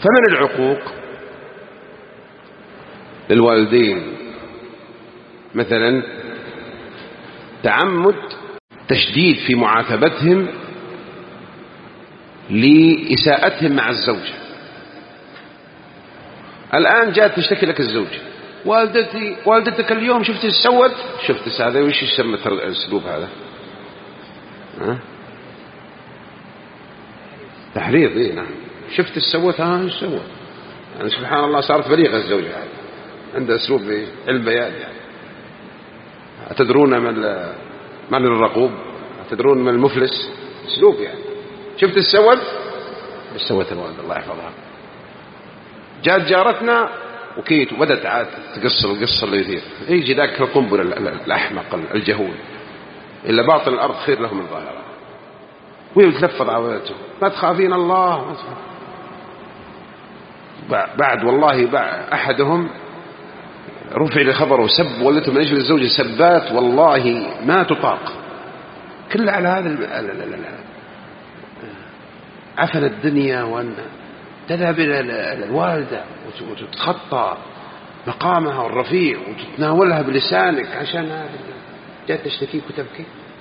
فمن العقوق للوالدين مثلا تعمد تشديد في معاتبتهم لإساءتهم مع الزوجة. الآن جاءت تشتكي لك الزوجة: والدتك اليوم شفت ايش سوت؟ شفت هذا وش يسمى الاسلوب هذا؟ تحريض. إيه نعم. شفت ايش سوت؟ ايش سوت؟ يعني سبحان الله صارت بليغة الزوجة هذه، عندها اسلوب علم بيان. يعني أتدرون من الرقوب؟ أتدرون من المفلس؟ اسلوب يعني. شفت ايش سوت؟ ايش سوت الوالدة الله يحفظها؟ جاءت جارتنا وكيت وبدت عاد تقصر القصة اللي يثير. يجي ذاك القنبل الأحمق الجهول: إلا باطن الأرض خير له من ظاهرها. ويتلفظ عوالته: ما تخافين الله. بعد والله أحدهم رفع لخبره وسب والدته من أجل الزوجة سبات والله ما تطاق، كل على هذا عفن الدنيا، وأن تذهب إلى الوالدة وتتخطى مقامها الرفيع وتتناولها بلسانك عشان هذا جاءت تشتكيك وتبكي.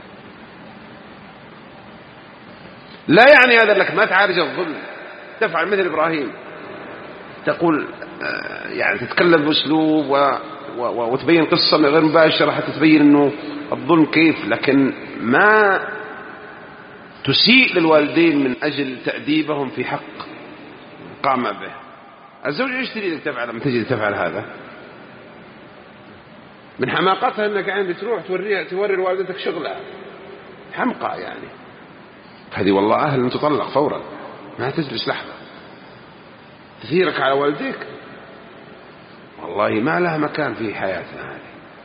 لا يعني هذا لك ما تعالج الظلم، تفعل مثل إبراهيم، تقول يعني تتكلم بأسلوب وتبين قصة غير مباشرة حتى تبين أنه الظلم كيف، لكن ما تسيء للوالدين من أجل تأديبهم في حق قام به. الزوجة ايش تريد تفعل لما تجي تفعل هذا؟ من حماقتها انك عندي تروح توري لوالدتك شغلها، حمقى يعني. هذه والله أهل أن تطلق فورا، ما تجلس لحظة. تثيرك على والديك والله ما لها مكان في حياتنا هذه.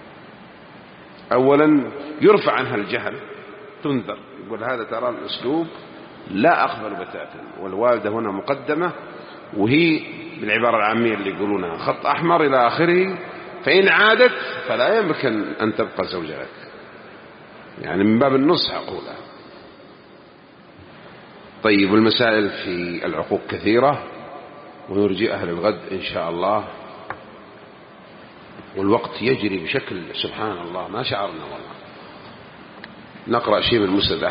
أولا يرفع عنها الجهل، تنذر، يقول هذا ترى الأسلوب لا أقبل بتاتا، والوالدة هنا مقدمة، وهي بالعبارة العامية اللي يقولونها خط أحمر إلى آخره، فإن عادت فلا يمكن أن تبقى زوجة لك، يعني من باب النصح أقولها. طيب المسائل في العقوق كثيرة، ونرجي أهل الغد إن شاء الله، والوقت يجري بشكل سبحان الله ما شعرنا والله. نقرأ شيء من مسند